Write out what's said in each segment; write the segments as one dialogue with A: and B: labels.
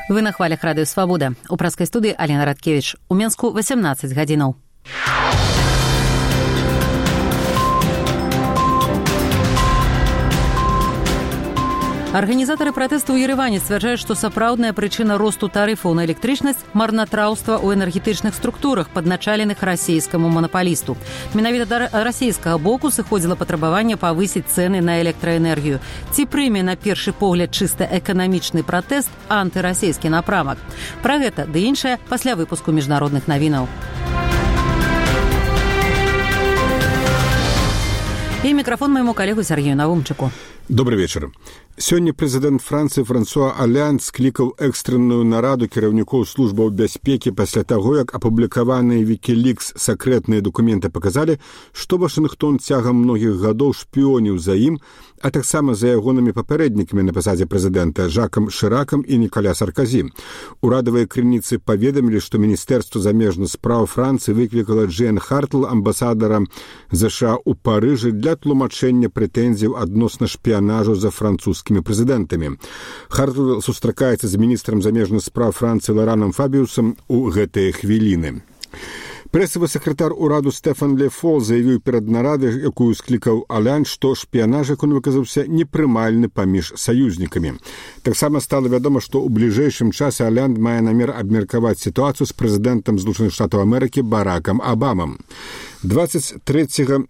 A: Вы на хвалях радыё «Свабода». У праскай студыі Алена Радкевіч. У Менску 18 гадзінаў. Арганізатары пратэсту ў Ерэване сцвярджаюць, што сапраўдная прычына росту тарыфаў на электрычнасць – марнатраўства ў энергетычных структурах, падначаленых расійскаму манапалісту. Менавіта да расійскага боку сыходзіла патрабаванне павысіць цэны на электраэнергію. Ці прыме на першы погляд чыста эканамічны пратэст антырасійскі напрамак? Пра гэта ды іншае пасля выпуску міжнародных навінаў. І мікрафон майму калегу Сергею Навумчыку.
B: Добрый вечер. Сёння прэзідэнт Францыі Франсуа Аллянд склікаў экстранную нараду кіраўнікоў службаў бяспекі пасля таго, як апублікаваныя Wikileaks сакрэтныя дакументы паказалі, што Вашынгтон цягам многіх гадоў шпіёніў за ім, а таксама за ягонымі папярэднікамі на пасадзе прэзідэнта Жакам Шыракам і Нікаля Сарказі. Урадавыя крыніцы паведамілі, што Міністэрства замежных спраў Францыі выклікала Джейн Хартл, амбасадара ЗША ў Парыжы, для тлумачэння прэтэнзіяў адносна шпіянажу за французскімі прэзідэнтамі. Хартл сустракаецца з міністрам замежных спраў Францыі Лараном Фабіусам у гэтыя хвіліны. Прэсавы сакратар ураду Стэфан Ле Фол заявіў перад нарадай, якую склікаў Аллянд, што шпіянаж, як он выказаўся, непрымальны паміж саюзнікамі. Таксама стала вядома, што ў бліжэйшым часе Аллянд мае намер абмеркаваць сітуацыю з прэзідэнтам Злучаных Штатаў Амерыкі Баракам Абамам. 23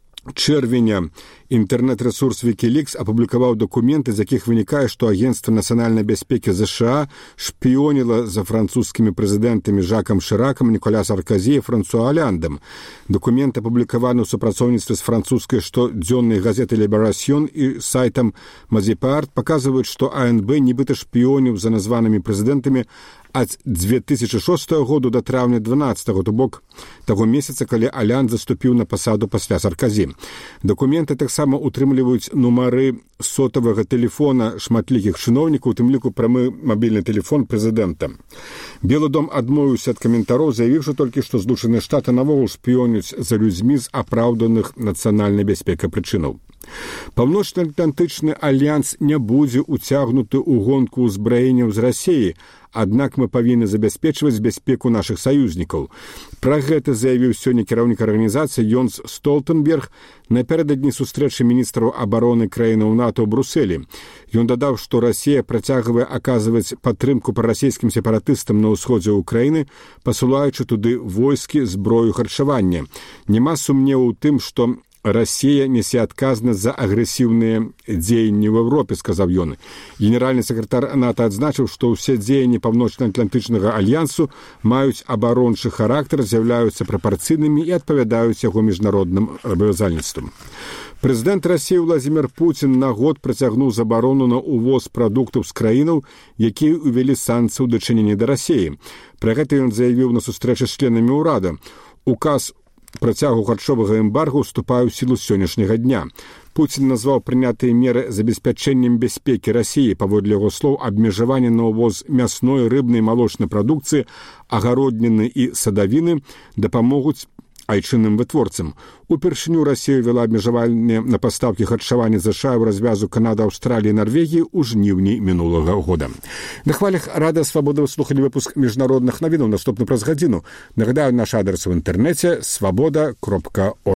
B: чэрвеня інтэрнэт-рэсурс Wikileaks апублікаваў дакументы, з якіх вынікае, што Агенцтва нацыянальнай бяспекі ЗША шпіёніла за французскімі прэзідэнтамі Жакам Шыракам, Нікаля Сарказі і Франсуа Алляндам. Дакумент апублікаваны ў супрацоўніцтве з французскай штодзённай газетай «Ліберасьён» і сайтам «Мазіпаарт» паказваюць, што АНБ нібыта шпіёніў за названымі прэзідэнтамі ад 2006 году да траўня 12-го, то бок таго месяца, калі Аллянд заступіў на пасаду пасля Сарказі. Дакументы таксама утрымліваюць нумары сотавага тэлефона шматлікіх чыноўнікаў, у тым ліку прамы мабільны тэлефон прэзідэнта. Белы дом адмовіўся ад каментароў, заявіўшы толькі, што Злучаныя Штаты навогул шпіёняць за людзьмі з апраўданых нацыянальнай бяспекай прычынаў. Паўночна-атлантычны альянс не будзе ўцягнуты ў гонку ўзбраенняў з Расіі, аднак мы павінны забяспечваць бяспеку нашых саюзнікаў. Пра гэта заявіў сёння кіраўнік арганізацыі Йонс Столтенберг напярэдадні сустрэчы міністраў абароны краінаў НАТО ў Брусэлі. Ён дадаў, што Расія працягвае аказваць падтрымку прарасійскім сепаратыстам на ўсходзе ўкраіны, пасылаючы туды войскі, зброю, харчаванне. Няма сумневу ў тым, што Расія несе адказнасць за агрэсіўныя дзеянні ў Еўропе, сказаў ён. Генеральны сакратар НАТО адзначыў, што ўсе дзеянні паўночна-атлантычнага альянсу маюць абарончы характар, з'яўляюцца прапарцыйнымі і адпавядаюць яго міжнародным абавязальніцтвам. Прэзідэнт Расіі Владзімір Пуцін на год працягнуў забарону на ўвоз прадуктаў з краінаў, якія ўвялі санкцыі ў дачыненні да Расіі. Пра гэта ён заявіў на сустрэчы з членамі ўрада. Указ працягу харчовага эмбарго ўступае ў сілу сённяшняга дня. Пуцін назваў прынятыя меры забеспячэннем бяспекі Расіі, паводле яго слоў, абмежаванне на ўвоз мясной, рыбнай, малочнай прадукцыі, агародніны і садавіны дапамогуць айчынным вытворцам. Упершыню Расія вела абмежаванне на пастаўкі харчавання ЗША ў развязу Канады, Аўстраліі і Нарвегіі ў жніўні мінулага года. На хвалях радыё «Свабода» вы слухалі выпуск міжнародных навінаў, наступны праз гадзіну. Нагадаю, наш адрес у інтэрнэце свабода.орг.